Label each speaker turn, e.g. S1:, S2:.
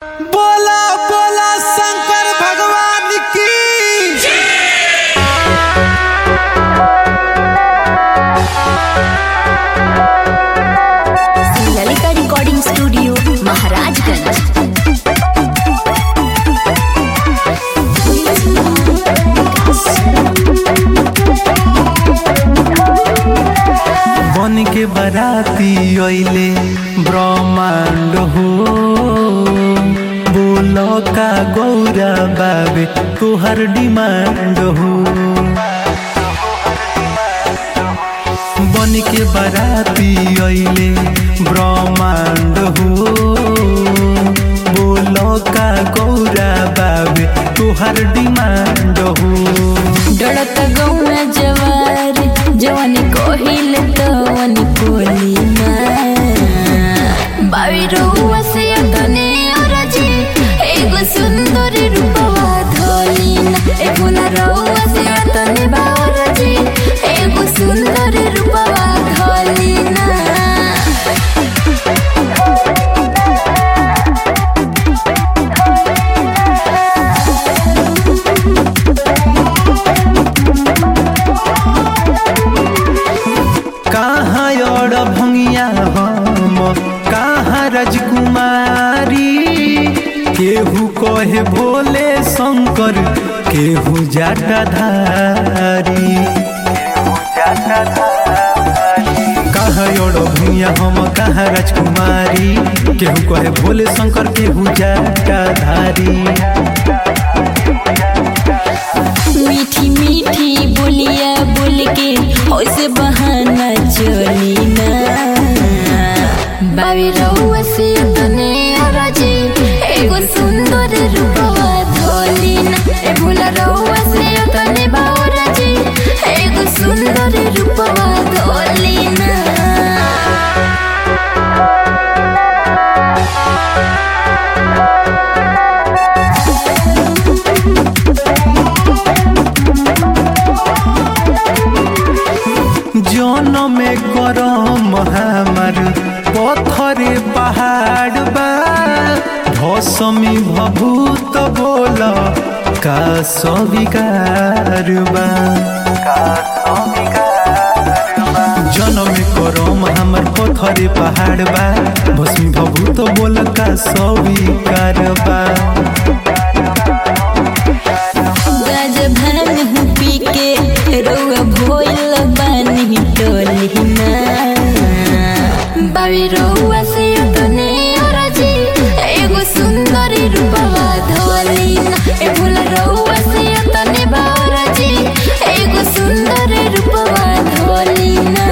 S1: बोला बोला शंकर भगवान की।
S2: Lalita recording studio Maharajganj.
S1: बन के बराती अइले ब्रह्मांड हो, बोलो का गौरा बाबे तोहर डिमांड हो। बन के बराती अइले ब्रह्मांड हो, बोलो का गौरा बाबे तोहर डिमांड हो।
S2: डरत गौना जवार जवानी कोहिल तवन कोलीना बावी रुआ से तने अरजी एगो सुंदर रूपवा धोलीना ए भोला रुआ से तने बारजी एगो सुंदर रूपवा धोलीना।
S1: कहाँ और भंगिया हम कहाँ राजकुमारी, केहू कहे भोले शंकर केहू जटाधारी। कहाँ और भंगिया हम कहाँ राजकुमारी, केहू कहे भोले शंकर केहू जटाधारी।
S2: मीठी मीठी बोलिया बोल के ओसे बहाना चली ना बावी रउआ से तने अरजी एगो सुंदर रूपवा धोली ना ए भोला रउआ से तने बारजी एगो सुंदर रूपवा धोली ना।
S1: जौन में करम हमार पत्थरे पहाड़ बा, भौसमी भभूत बोल का सविकार बा। जौन में करम हमार पत्थरे पहाड़ बा, भौसमी भभूत बोल का सविकार बा।
S2: गाज भान पी के रउआ भोइल बानी टोली ना बावी रउआ से तने अरजी एगो सुंदर रूपवा धोली ना ए भोला रउआ से तने बारजी एगो सुंदर रूपवा धोली ना।